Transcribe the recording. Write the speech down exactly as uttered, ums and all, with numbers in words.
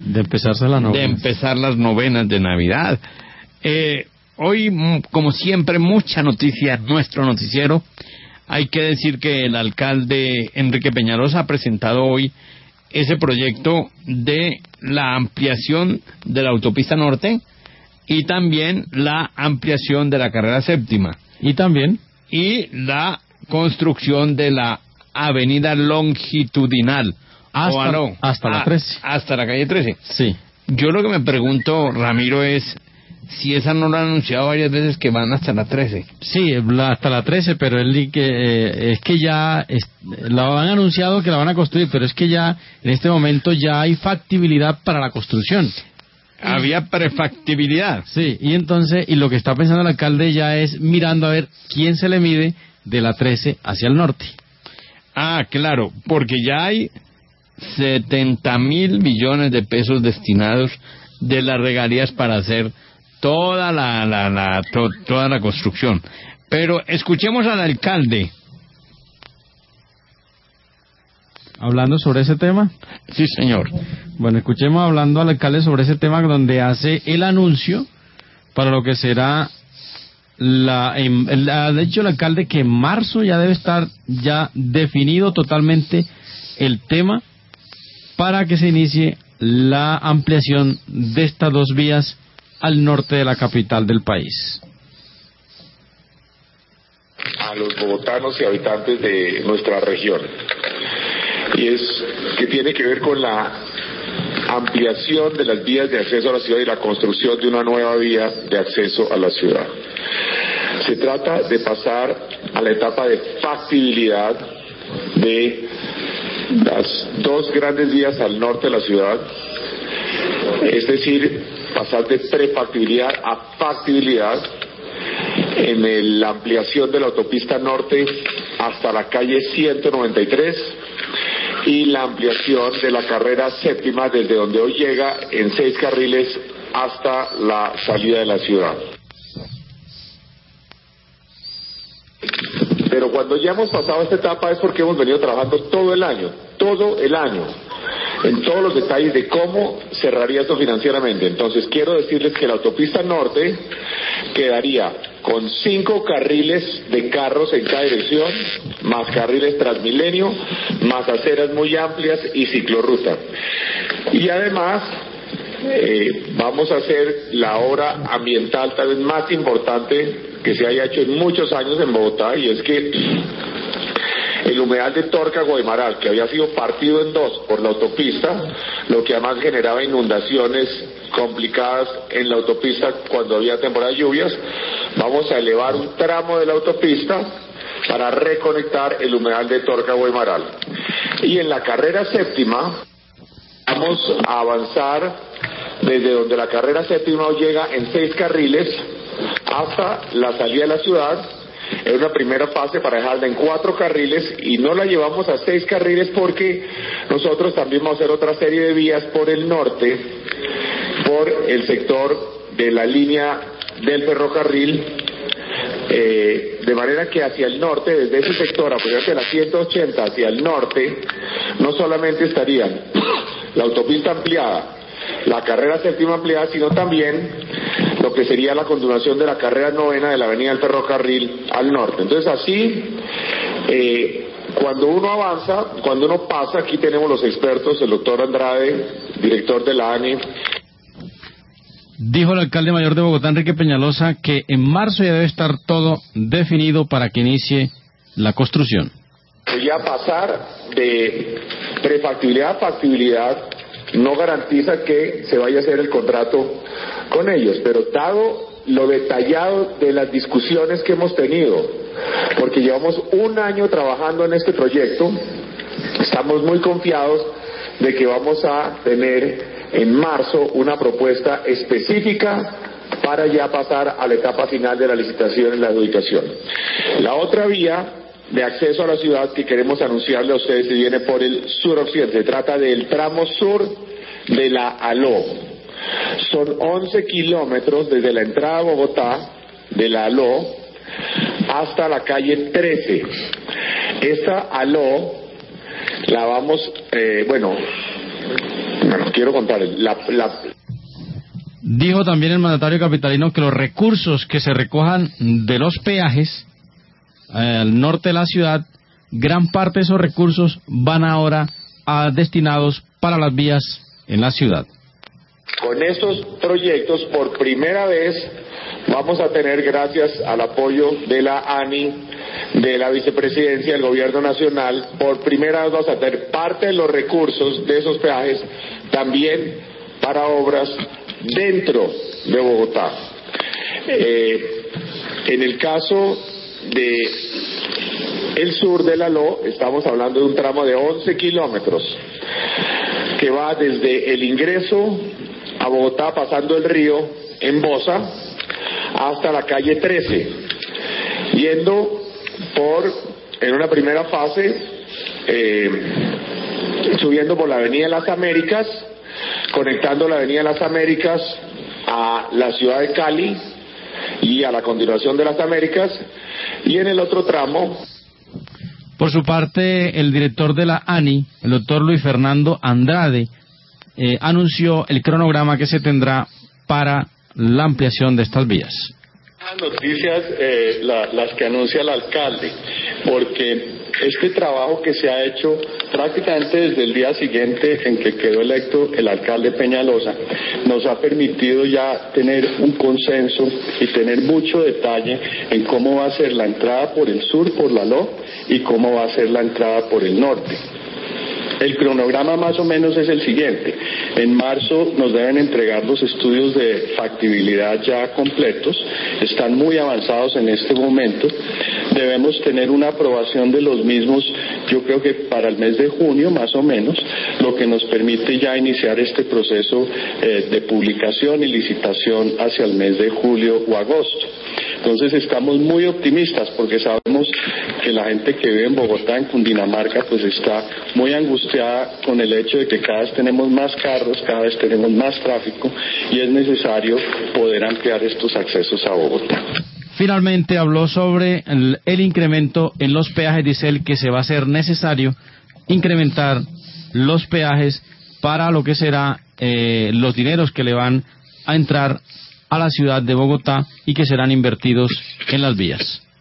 de empezarse la novena. de empezar las novenas de Navidad. Eh, hoy, como siempre, mucha noticia en nuestro noticiero. Hay que decir que el alcalde Enrique Peñalosa ha presentado hoy ese proyecto de la ampliación de la autopista norte y también la ampliación de la carrera séptima. Y también y la construcción de la avenida longitudinal hasta, o no, hasta la a, trece. hasta la calle trece. Sí. Yo lo que me pregunto, Ramiro, es si esa no lo han anunciado varias veces que van hasta la trece. Sí, la, hasta la trece, pero él que eh, es que ya es, lo han anunciado que la van a construir, pero es que ya en este momento ya hay factibilidad para la construcción. Había prefactibilidad. Sí, y entonces, y lo que está pensando el alcalde ya es mirando a ver quién se le mide de la trece hacia el norte. Ah, claro, porque ya hay setenta mil millones de pesos destinados de las regalías para hacer toda la, la, la to, toda la construcción. Pero escuchemos al alcalde. Hablando sobre ese tema. Sí, señor. Bueno, escuchemos hablando al alcalde sobre ese tema donde hace el anuncio para lo que será la, el, ha dicho el alcalde que en marzo ya debe estar ya definido totalmente el tema para que se inicie la ampliación de estas dos vías al norte de la capital del país. A los bogotanos y habitantes de nuestra región, y es que tiene que ver con la ampliación de las vías de acceso a la ciudad y la construcción de una nueva vía de acceso a la ciudad. Se trata de pasar a la etapa de factibilidad de las dos grandes vías al norte de la ciudad, es decir, pasar de prefactibilidad a factibilidad en el, la ampliación de la autopista norte hasta la calle ciento noventa y tres y la ampliación de la carrera séptima desde donde hoy llega en seis carriles hasta la salida de la ciudad. Pero cuando ya hemos pasado esta etapa es porque hemos venido trabajando todo el año, todo el año, en todos los detalles de cómo cerraría esto financieramente. Entonces quiero decirles que la autopista norte quedaría con cinco carriles de carros en cada dirección, más carriles Transmilenio, más aceras muy amplias y ciclorruta. Y además eh, vamos a hacer la obra ambiental tal vez más importante que se haya hecho en muchos años en Bogotá, y es que el humedal de Torca-Guaymaral, que había sido partido en dos por la autopista, lo que además generaba inundaciones complicadas en la autopista cuando había temporada de lluvias, vamos a elevar un tramo de la autopista para reconectar el humedal de Torca-Guaymaral. Y en la carrera séptima vamos a avanzar desde donde la carrera séptima llega en seis carriles hasta la salida de la ciudad. Es una primera fase para dejarla en cuatro carriles y no la llevamos a seis carriles porque nosotros también vamos a hacer otra serie de vías por el norte, por el sector de la línea del ferrocarril, eh, de manera que hacia el norte, desde ese sector, apoyarse la ciento ochenta hacia el norte, no solamente estarían la autopista ampliada, la carrera séptima ampliada, sino también lo que sería la continuación de la carrera novena de la avenida del ferrocarril al norte. Entonces así, eh, cuando uno avanza, cuando uno pasa, aquí tenemos los expertos, el doctor Andrade, director de la A N E. Dijo el alcalde mayor de Bogotá, Enrique Peñalosa, que en marzo ya debe estar todo definido para que inicie la construcción. Ya pasar de prefactibilidad a factibilidad no garantiza que se vaya a hacer el contrato con ellos, pero dado lo detallado de las discusiones que hemos tenido, porque llevamos un año trabajando en este proyecto, estamos muy confiados de que vamos a tener en marzo una propuesta específica para ya pasar a la etapa final de la licitación y la adjudicación. La otra vía de acceso a la ciudad que queremos anunciarle a ustedes se viene por el suroccidente. Se trata del tramo sur de la ALO. Son once kilómetros desde la entrada a Bogotá de la ALO hasta la calle trece. Esta ALO la vamos, eh, bueno, Bueno, quiero contarles, la, la... Dijo también el mandatario capitalino que los recursos que se recojan de los peajes eh, al norte de la ciudad, gran parte de esos recursos van ahora a, destinados para las vías en la ciudad. Con estos proyectos, por primera vez, vamos a tener, gracias al apoyo de la ANI, de la vicepresidencia del gobierno nacional, por primera vez vamos a tener parte de los recursos de esos peajes también para obras dentro de Bogotá. Eh, en el caso de el sur de la L O, estamos hablando de un tramo de once kilómetros que va desde el ingreso a Bogotá, pasando el río en Bosa, hasta la calle trece, yendo por, en una primera fase, eh, subiendo por la Avenida de las Américas, conectando la Avenida de las Américas a la ciudad de Cali y a la continuación de las Américas, y en el otro tramo. Por su parte, el director de la ANI, el doctor Luis Fernando Andrade, eh, anunció el cronograma que se tendrá para la ampliación de estas vías. Las noticias, eh, la, las que anuncia el alcalde, porque este trabajo que se ha hecho prácticamente desde el día siguiente en que quedó electo el alcalde Peñalosa, nos ha permitido ya tener un consenso y tener mucho detalle en cómo va a ser la entrada por el sur, por la L O, y cómo va a ser la entrada por el norte. El cronograma más o menos es el siguiente. En marzo nos deben entregar los estudios de factibilidad ya completos, están muy avanzados en este momento. Debemos tener una aprobación de los mismos, yo creo que para el mes de junio más o menos, lo que nos permite ya iniciar este proceso eh, de publicación y licitación hacia el mes de julio o agosto. Entonces estamos muy optimistas porque sabemos que la gente que vive en Bogotá, en Cundinamarca, pues está muy angustiada con el hecho de que cada vez tenemos más carros, cada vez tenemos más tráfico y es necesario poder ampliar estos accesos a Bogotá. Finalmente habló sobre el, el incremento en los peajes, dice él que se va a hacer necesario incrementar los peajes para lo que será eh, los dineros que le van a entrar a la ciudad de Bogotá y que serán invertidos en las vías.